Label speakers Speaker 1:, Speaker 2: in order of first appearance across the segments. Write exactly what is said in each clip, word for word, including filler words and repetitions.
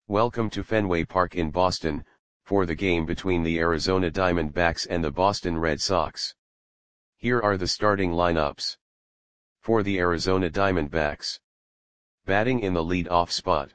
Speaker 1: Welcome to Fenway Park in Boston, for the game between the Arizona Diamondbacks and the Boston Red Sox. Here are the starting lineups. For the Arizona Diamondbacks. Batting in the lead-off spot.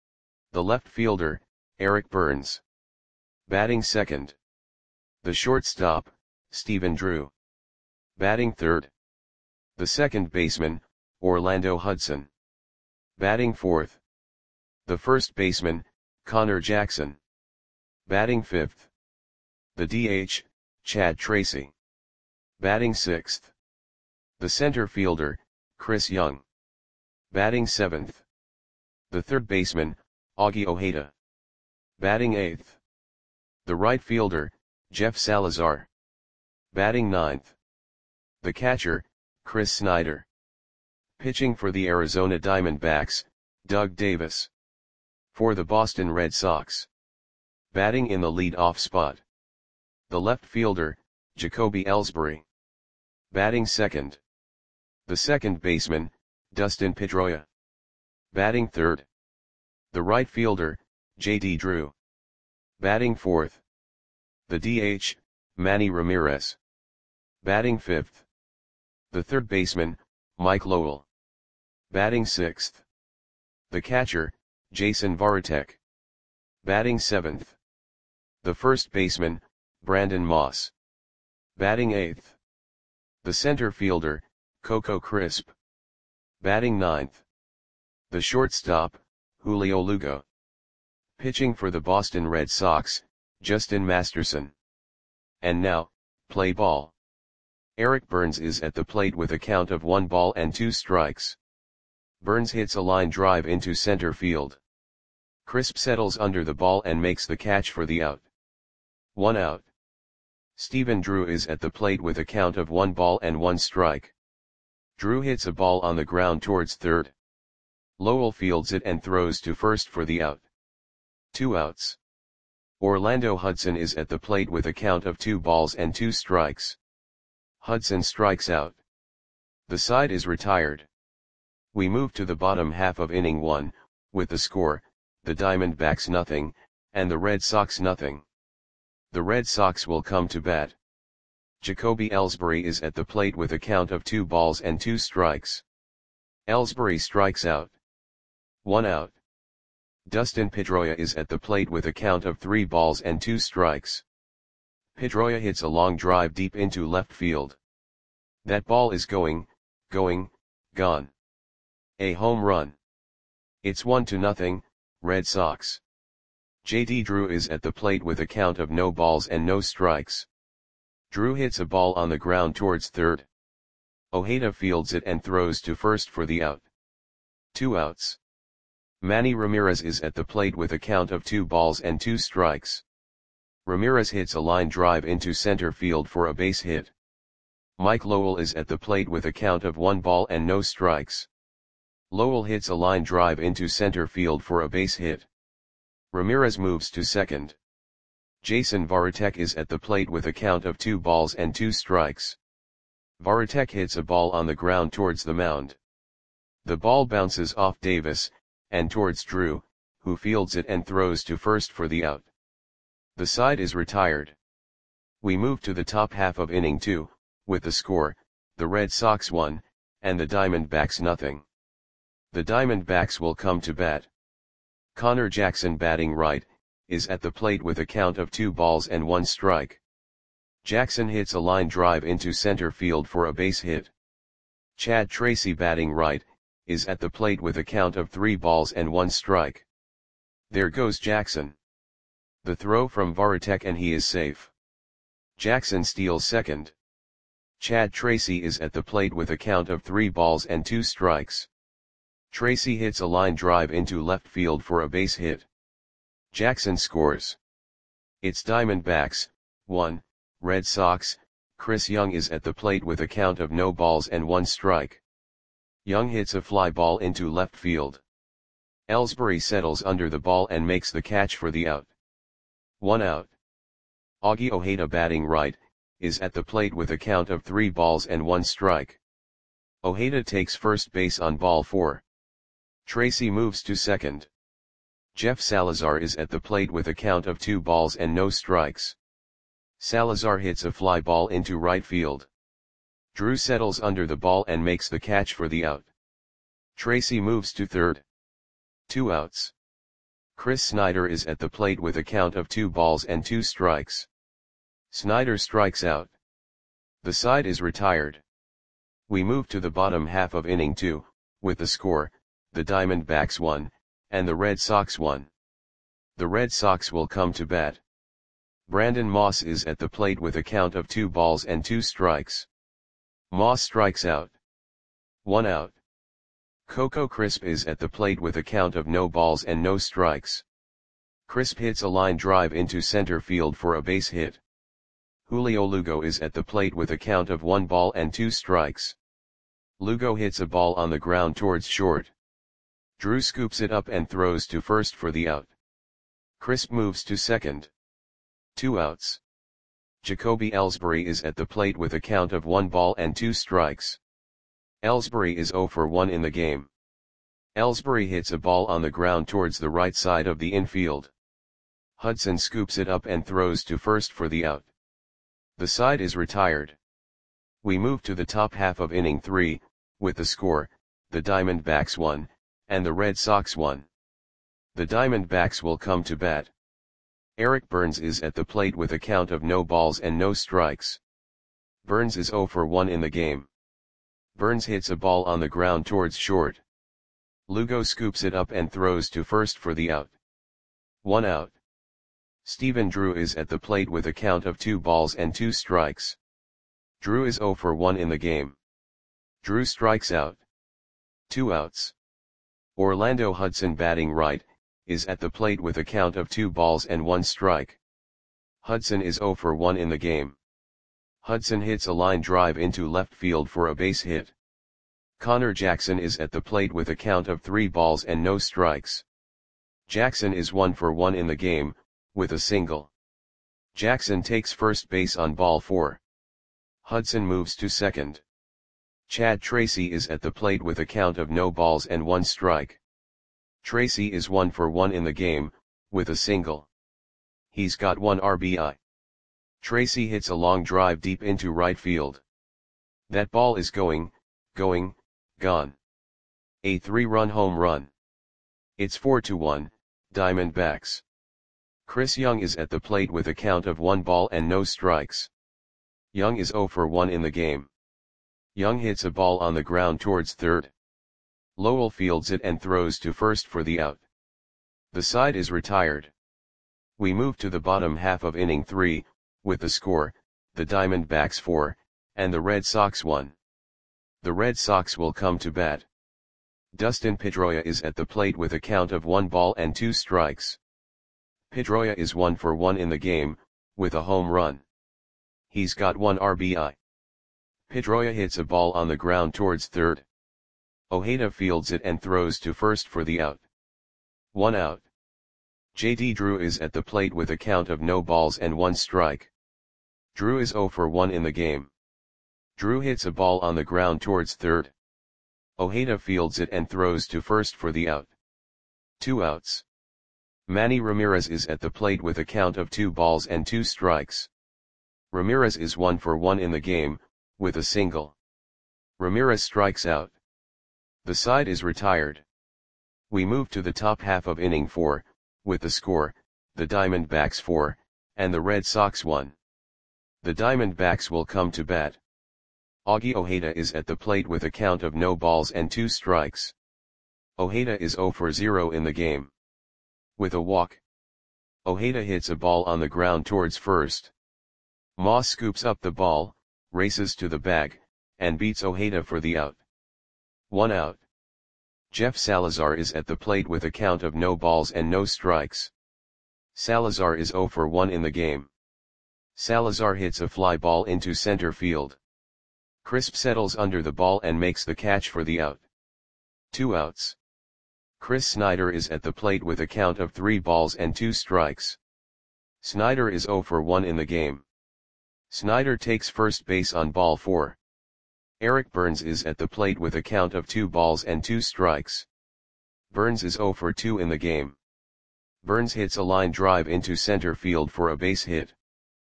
Speaker 1: The left fielder, Eric Burns. Batting second. The shortstop, Stephen Drew. Batting third. The second baseman, Orlando Hudson. Batting fourth. The first baseman, Connor Jackson. Batting fifth. The D H, Chad Tracy. Batting sixth. The center fielder, Chris Young. Batting seventh. The third baseman, Augie Ojeda. Batting eighth. The right fielder, Jeff Salazar. Batting ninth. The catcher, Chris Snyder. Pitching for the Arizona Diamondbacks, Doug Davis. For the Boston Red Sox. Batting in the lead-off spot. The left fielder, Jacoby Ellsbury. Batting second. The second baseman, Dustin Pedroia. Batting third. The right fielder, J D Drew. Batting fourth. The D H, Manny Ramirez. Batting fifth. The third baseman, Mike Lowell. Batting sixth. The catcher, Jason Varitek. Batting seventh. The first baseman, Brandon Moss. Batting eighth. The center fielder, Coco Crisp. Batting ninth. The shortstop, Julio Lugo. Pitching for the Boston Red Sox, Justin Masterson. And now, play ball. Eric Burns is at the plate with a count of one ball and two strikes. Burns hits a line drive into center field. Crisp settles under the ball and makes the catch for the out. One out. Stephen Drew is at the plate with a count of one ball and one strike. Drew hits a ball on the ground towards third. Lowell fields it and throws to first for the out. Two outs. Orlando Hudson is at the plate with a count of two balls and two strikes. Hudson strikes out. The side is retired. We move to the bottom half of inning one, with the score, the Diamondbacks nothing, and the Red Sox nothing. The Red Sox will come to bat. Jacoby Ellsbury is at the plate with a count of two balls and two strikes. Ellsbury strikes out. One out. Dustin Pedroia is at the plate with a count of three balls and two strikes. Pedroia hits a long drive deep into left field. That ball is going, going, gone. A home run. It's one to nothing, Red Sox. J D Drew is at the plate with a count of no balls and no strikes. Drew hits a ball on the ground towards third. Ojeda fields it and throws to first for the out. Two outs. Manny Ramirez is at the plate with a count of two balls and two strikes. Ramirez hits a line drive into center field for a base hit. Mike Lowell is at the plate with a count of one ball and no strikes. Lowell hits a line drive into center field for a base hit. Ramirez moves to second. Jason Varitek is at the plate with a count of two balls and two strikes. Varitek hits a ball on the ground towards the mound. The ball bounces off Davis, and towards Drew, who fields it and throws to first for the out. The side is retired. We move to the top half of inning two, with the score, the Red Sox one, and the Diamondbacks nothing. The Diamondbacks will come to bat. Connor Jackson batting right, is at the plate with a count of two balls and one strike. Jackson hits a line drive into center field for a base hit. Chad Tracy batting right, is at the plate with a count of three balls and one strike. There goes Jackson. The throw from Varitek and he is safe. Jackson steals second. Chad Tracy is at the plate with a count of three balls and two strikes. Tracy hits a line drive into left field for a base hit. Jackson scores. It's Diamondbacks, one, Red Sox. Chris Young is at the plate with a count of no balls and one strike. Young hits a fly ball into left field. Ellsbury settles under the ball and makes the catch for the out. One out. Augie Ojeda batting right, is at the plate with a count of three balls and one strike. Ojeda takes first base on ball four. Tracy moves to second. Jeff Salazar is at the plate with a count of two balls and no strikes. Salazar hits a fly ball into right field. Drew settles under the ball and makes the catch for the out. Tracy moves to third. Two outs. Chris Snyder is at the plate with a count of two balls and two strikes. Snyder strikes out. The side is retired. We move to the bottom half of inning two, with the score, the Diamondbacks won, and the Red Sox won. The Red Sox will come to bat. Brandon Moss is at the plate with a count of two balls and two strikes. Moss strikes out. One out. Coco Crisp is at the plate with a count of no balls and no strikes. Crisp hits a line drive into center field for a base hit. Julio Lugo is at the plate with a count of one ball and two strikes. Lugo hits a ball on the ground towards short. Drew scoops it up and throws to first for the out. Crisp moves to second. Two outs. Jacoby Ellsbury is at the plate with a count of one ball and two strikes. Ellsbury is zero for one in the game. Ellsbury hits a ball on the ground towards the right side of the infield. Hudson scoops it up and throws to first for the out. The side is retired. We move to the top half of inning three, with the score, the Diamondbacks won, and the Red Sox won. The Diamondbacks will come to bat. Eric Burns is at the plate with a count of no balls and no strikes. Burns is zero for one in the game. Burns hits a ball on the ground towards short. Lugo scoops it up and throws to first for the out. One out. Stephen Drew is at the plate with a count of two balls and two strikes. Drew is zero for one in the game. Drew strikes out. Two outs. Orlando Hudson, batting right, is at the plate with a count of two balls and one strike. Hudson is zero for one in the game. Hudson hits a line drive into left field for a base hit. Connor Jackson is at the plate with a count of three balls and no strikes. Jackson is one for one in the game, with a single. Jackson takes first base on ball four. Hudson moves to second. Chad Tracy is at the plate with a count of no balls and one strike. Tracy is one for one in the game, with a single. He's got one R B I. Tracy hits a long drive deep into right field. That ball is going, going, gone. A three-run home run. It's four to one, Diamondbacks. Chris Young is at the plate with a count of one ball and no strikes. Young is zero for one in the game. Young hits a ball on the ground towards third. Lowell fields it and throws to first for the out. The side is retired. We move to the bottom half of inning three, with the score, the Diamondbacks four, and the Red Sox one. The Red Sox will come to bat. Dustin Pedroia is at the plate with a count of one ball and two strikes. Pedroia is one for one in the game, with a home run. He's got one R B I. Pedroia hits a ball on the ground towards third. Ojeda fields it and throws to first for the out. One out. J D Drew is at the plate with a count of no balls and one strike. Drew is zero for one in the game. Drew hits a ball on the ground towards third. Ojeda fields it and throws to first for the out. Two outs. Manny Ramirez is at the plate with a count of two balls and two strikes. Ramirez is one for one in the game, with a single. Ramirez strikes out. The side is retired. We move to the top half of inning four, with the score, the Diamondbacks four, and the Red Sox one. The Diamondbacks will come to bat. Augie Ojeda is at the plate with a count of no balls and two strikes. Ojeda is zero for zero in the game. With a walk. Ojeda hits a ball on the ground towards first. Moss scoops up the ball, races to the bag, and beats Ojeda for the out. One out. Jeff Salazar is at the plate with a count of no balls and no strikes. Salazar is zero for one in the game. Salazar hits a fly ball into center field. Crisp settles under the ball and makes the catch for the out. Two outs. Chris Snyder is at the plate with a count of three balls and two strikes. Snyder is zero for one in the game. Snyder takes first base on ball four. Eric Burns is at the plate with a count of two balls and two strikes. Burns is zero for two in the game. Burns hits a line drive into center field for a base hit.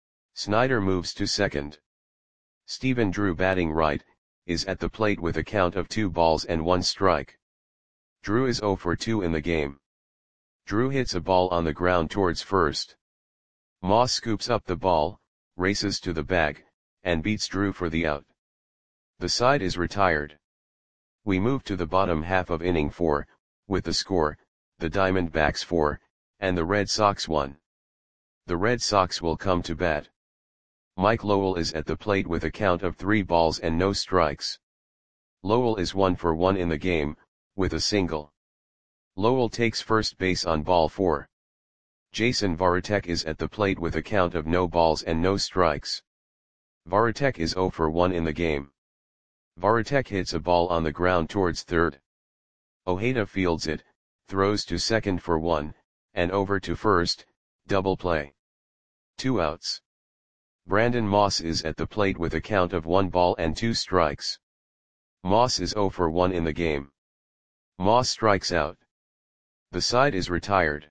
Speaker 1: Snyder moves to second. Stephen Drew, batting right, is at the plate with a count of two balls and one strike. Drew is oh for two in the game. Drew hits a ball on the ground towards first. Moss scoops up the ball, races to the bag, and beats Drew for the out. The side is retired. We move to the bottom half of inning four, with the score, the Diamondbacks four, and the Red Sox one. The Red Sox will come to bat. Mike Lowell is at the plate with a count of three balls and no strikes. Lowell is one for one in the game, with a single. Lowell takes first base on ball four. Jason Varitek is at the plate with a count of no balls and no strikes. Varitek is oh for one in the game. Varitek hits a ball on the ground towards third. Ojeda fields it, throws to second for one, and over to first, double play. Two outs. Brandon Moss is at the plate with a count of one ball and two strikes. Moss is oh for one in the game. Moss strikes out. The side is retired.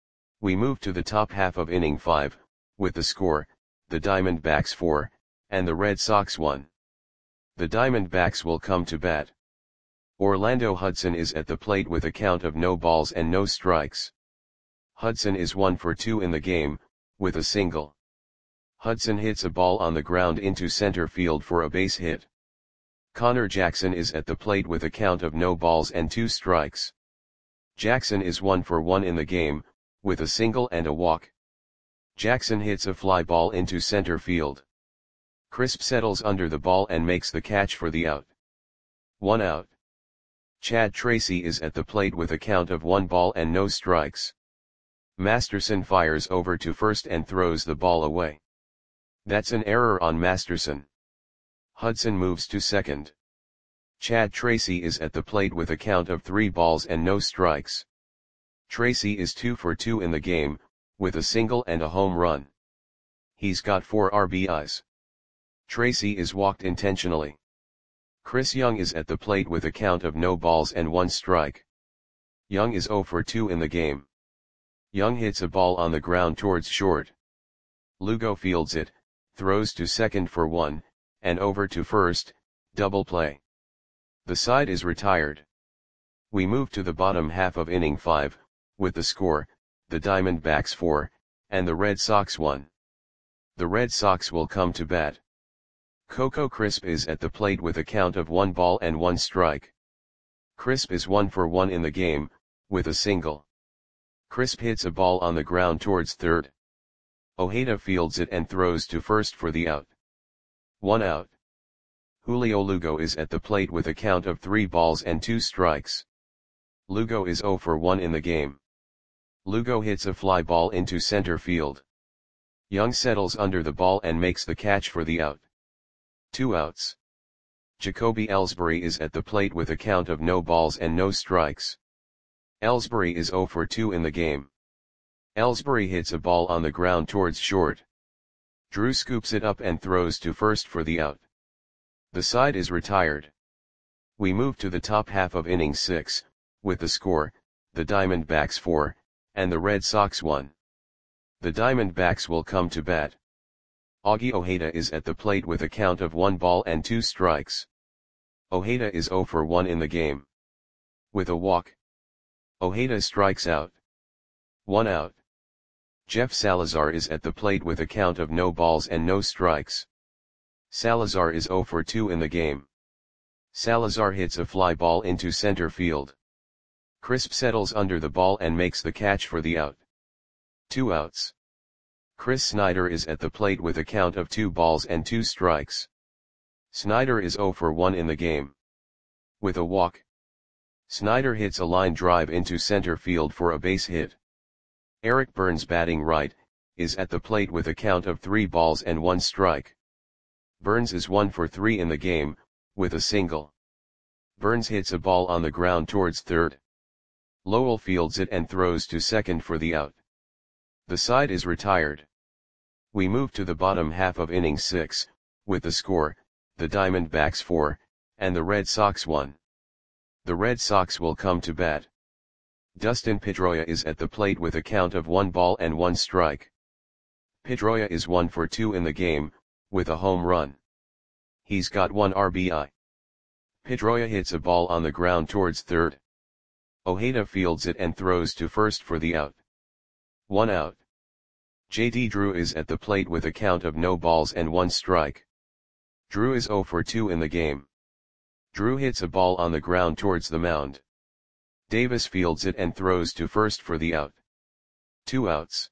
Speaker 1: We move to the top half of inning five, with the score, the Diamondbacks four, and the Red Sox one. The Diamondbacks will come to bat. Orlando Hudson is at the plate with a count of no balls and no strikes. Hudson is one for two in the game, with a single. Hudson hits a ball on the ground into center field for a base hit. Connor Jackson is at the plate with a count of no balls and two strikes. Jackson is one for one in the game, with a single and a walk. Jackson hits a fly ball into center field. Crisp settles under the ball and makes the catch for the out. One out. Chad Tracy is at the plate with a count of one ball and no strikes. Masterson fires over to first and throws the ball away. That's an error on Masterson. Hudson moves to second. Chad Tracy is at the plate with a count of three balls and no strikes. Tracy is two for two in the game, with a single and a home run. He's got four R B Is. Tracy is walked intentionally. Chris Young is at the plate with a count of no balls and one strike. Young is oh for two in the game. Young hits a ball on the ground towards short. Lugo fields it, throws to second for one, and over to first, double play. The side is retired. We move to the bottom half of inning five, with the score, the Diamondbacks four, and the Red Sox one. The Red Sox will come to bat. Coco Crisp is at the plate with a count of one ball and one strike. Crisp is one for one in the game, with a single. Crisp hits a ball on the ground towards third. Ojeda fields it and throws to first for the out. One out. Julio Lugo is at the plate with a count of three balls and two strikes. Lugo is oh for one in the game. Lugo hits a fly ball into center field. Young settles under the ball and makes the catch for the out. Two outs. Jacoby Ellsbury is at the plate with a count of no balls and no strikes. Ellsbury is oh for two in the game. Ellsbury hits a ball on the ground towards short. Drew scoops it up and throws to first for the out. The side is retired. We move to the top half of inning six, with the score, the Diamondbacks four, and the Red Sox one. The Diamondbacks will come to bat. Augie Ojeda is at the plate with a count of one ball and two strikes. Ojeda is oh for one in the game. With a walk. Ojeda strikes out. One out. Jeff Salazar is at the plate with a count of no balls and no strikes. Salazar is oh for two in the game. Salazar hits a fly ball into center field. Crisp settles under the ball and makes the catch for the out. Two outs. Chris Snyder is at the plate with a count of two balls and two strikes. Snyder is oh for one in the game. With a walk. Snyder hits a line drive into center field for a base hit. Eric Burns, batting right, is at the plate with a count of three balls and one strike. Burns is one for three in the game, with a single. Burns hits a ball on the ground towards third. Lowell fields it and throws to second for the out. The side is retired. We move to the bottom half of inning six, with the score, the Diamondbacks four, and the Red Sox one. The Red Sox will come to bat. Dustin Pedroia is at the plate with a count of one ball and one strike. Pedroia is one for two in the game, with a home run. He's got one R B I. Pedroia hits a ball on the ground towards third. Ojeda fields it and throws to first for the out. One out. J D Drew is at the plate with a count of no balls and one strike. Drew is zero for two in the game. Drew hits a ball on the ground towards the mound. Davis fields it and throws to first for the out. Two outs.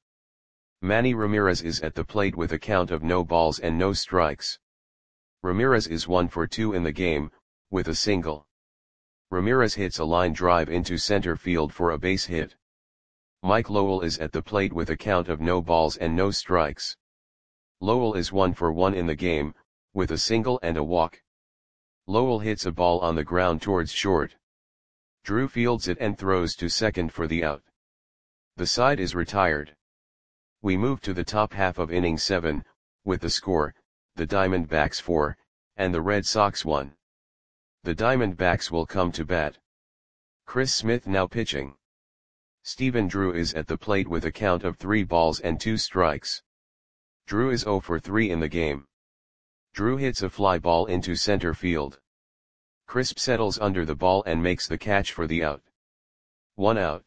Speaker 1: Manny Ramirez is at the plate with a count of no balls and no strikes. Ramirez is one for two in the game, with a single. Ramirez hits a line drive into center field for a base hit. Mike Lowell is at the plate with a count of no balls and no strikes. Lowell is one for one in the game, with a single and a walk. Lowell hits a ball on the ground towards short. Drew fields it and throws to second for the out. The side is retired. We move to the top half of inning seven, with the score, the Diamondbacks four, and the Red Sox one. The Diamondbacks will come to bat. Chris Smith now pitching. Stephen Drew is at the plate with a count of three balls and two strikes. Drew is zero for three in the game. Drew hits a fly ball into center field. Crisp settles under the ball and makes the catch for the out. One out.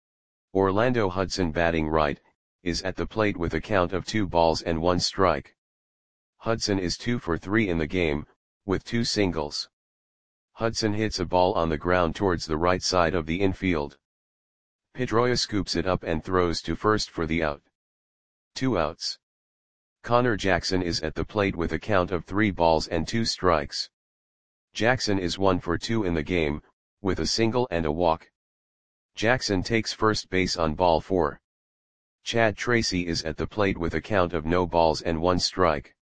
Speaker 1: Orlando Hudson batting right, is at the plate with a count of two balls and one strike. Hudson is two for three in the game, with two singles. Hudson hits a ball on the ground towards the right side of the infield. Pedroia scoops it up and throws to first for the out. Two outs. Connor Jackson is at the plate with a count of three balls and two strikes. Jackson is one for two in the game, with a single and a walk. Jackson takes first base on ball four. Chad Tracy is at the plate with a count of no balls and one strike.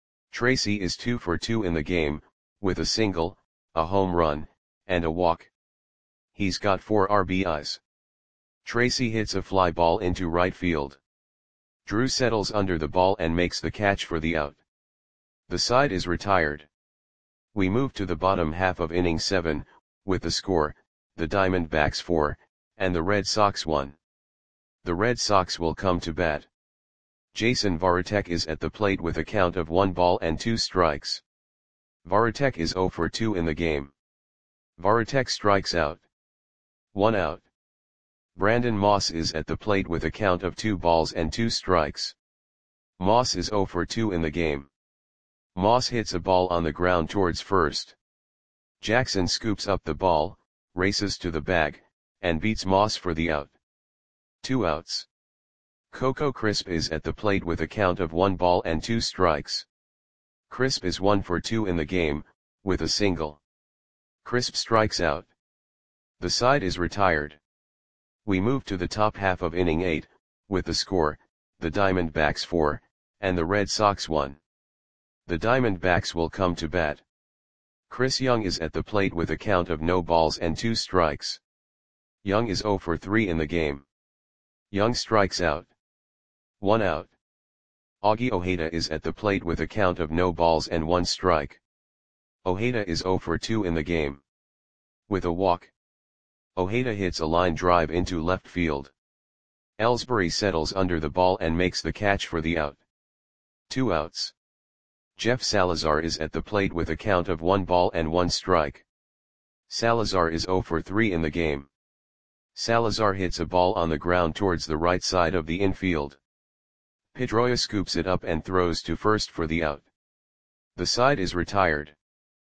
Speaker 1: Tracy is two for two in the game, with a single, a home run, and a walk. He's got four R B Is. Tracy hits a fly ball into right field. Drew settles under the ball and makes the catch for the out. The side is retired. We move to the bottom half of inning seven, with the score, the Diamondbacks four, and the Red Sox one. The Red Sox will come to bat. Jason Varitek is at the plate with a count of one ball and two strikes. Varitek is zero for two in the game. Varitek strikes out. One out. Brandon Moss is at the plate with a count of two balls and two strikes. Moss is zero for two in the game. Moss hits a ball on the ground towards first. Jackson scoops up the ball, races to the bag, and beats Moss for the out. Two outs. Coco Crisp is at the plate with a count of one ball and two strikes. Crisp is one for two in the game, with a single. Crisp strikes out. The side is retired. We move to the top half of inning eight, with the score, the Diamondbacks four, and the Red Sox one. The Diamondbacks will come to bat. Chris Young is at the plate with a count of no balls and two strikes. Young is zero for three in the game. Young strikes out. One out. Augie Ojeda is at the plate with a count of no balls and one strike. Ojeda is zero for two in the game. With a walk. Ojeda hits a line drive into left field. Ellsbury settles under the ball and makes the catch for the out. Two outs. Jeff Salazar is at the plate with a count of one ball and one strike. Salazar is zero for three in the game. Salazar hits a ball on the ground towards the right side of the infield. Pedroia scoops it up and throws to first for the out. The side is retired.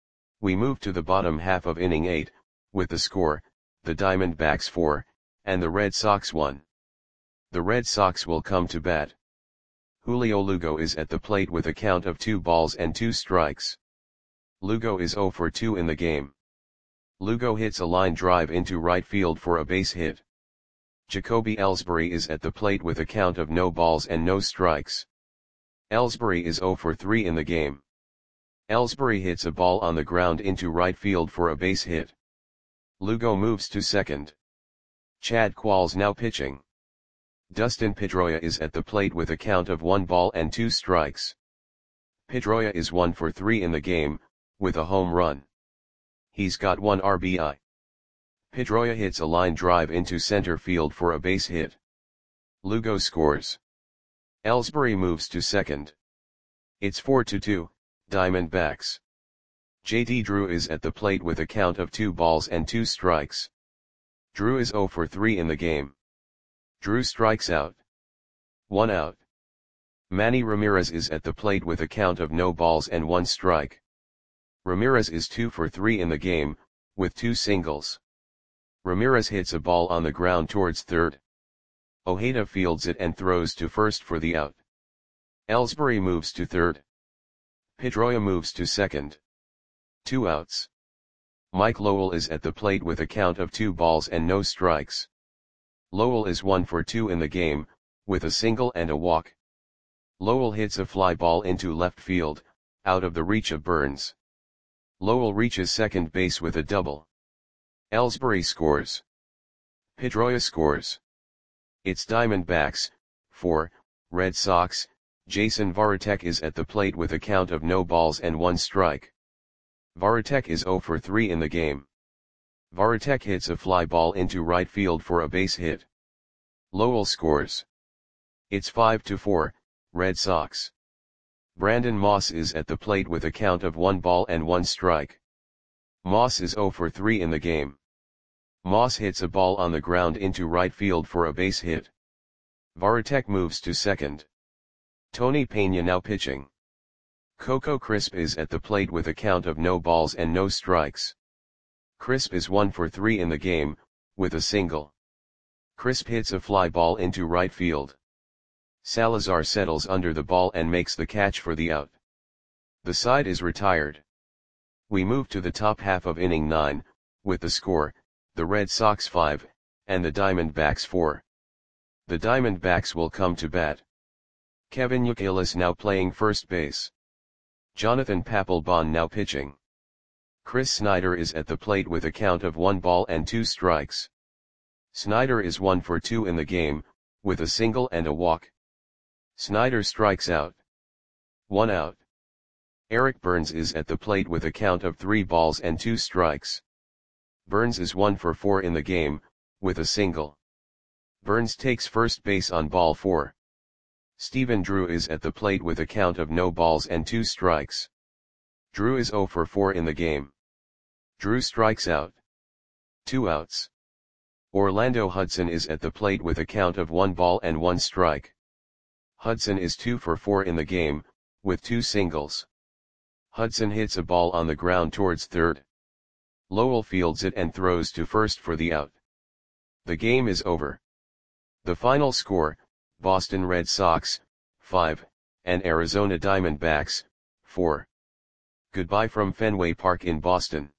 Speaker 1: We move to the bottom half of inning eight, with the score, the Diamondbacks four, and the Red Sox one. The Red Sox will come to bat. Julio Lugo is at the plate with a count of two balls and two strikes. Lugo is zero for two in the game. Lugo hits a line drive into right field for a base hit. Jacoby Ellsbury is at the plate with a count of no balls and no strikes. Ellsbury is zero for three in the game. Ellsbury hits a ball on the ground into right field for a base hit. Lugo moves to second. Chad Qualls now pitching. Dustin Pedroia is at the plate with a count of one ball and two strikes. Pedroia is one for three in the game, with a home run. He's got one R B I. Pedroia hits a line drive into center field for a base hit. Lugo scores. Ellsbury moves to second. It's four to two, Diamondbacks. J D Drew is at the plate with a count of two balls and two strikes. Drew is zero for three in the game. Drew strikes out. One out. Manny Ramirez is at the plate with a count of no balls and one strike. Ramirez is two for three in the game, with two singles. Ramirez hits a ball on the ground towards third. Ojeda fields it and throws to first for the out. Ellsbury moves to third. Pedroia moves to second. Two outs. Mike Lowell is at the plate with a count of two balls and no strikes. Lowell is one for two in the game, with a single and a walk. Lowell hits a fly ball into left field, out of the reach of Burns. Lowell reaches second base with a double. Ellsbury scores. Pedroia scores. It's Diamondbacks, four, Red Sox. Jason Varitek is at the plate with a count of no balls and one strike. Varitek is zero for three in the game. Varitek hits a fly ball into right field for a base hit. Lowell scores. It's five to four, Red Sox. Brandon Moss is at the plate with a count of one ball and one strike. Moss is zero for three in the game. Moss hits a ball on the ground into right field for a base hit. Varitek moves to second. Tony Pena now pitching. Coco Crisp is at the plate with a count of no balls and no strikes. Crisp is one for three in the game, with a single. Crisp hits a fly ball into right field. Salazar settles under the ball and makes the catch for the out. The side is retired. We move to the top half of inning nine, with the score, the Red Sox five, and the Diamondbacks four. The Diamondbacks will come to bat. Kevin Youkilis now playing first base. Jonathan Papelbon now pitching. Chris Snyder is at the plate with a count of one ball and two strikes. Snyder is one for two in the game, with a single and a walk. Snyder strikes out. One out. Eric Burns is at the plate with a count of three balls and two strikes. Burns is one for four in the game, with a single. Burns takes first base on ball four. Stephen Drew is at the plate with a count of no balls and two strikes. Drew is zero for four in the game. Drew strikes out. Two outs. Orlando Hudson is at the plate with a count of one ball and one strike. Hudson is two for four in the game, with two singles. Hudson hits a ball on the ground towards third. Lowell fields it and throws to first for the out. The game is over. The final score, Boston Red Sox, five, and Arizona Diamondbacks, four. Goodbye from Fenway Park in Boston.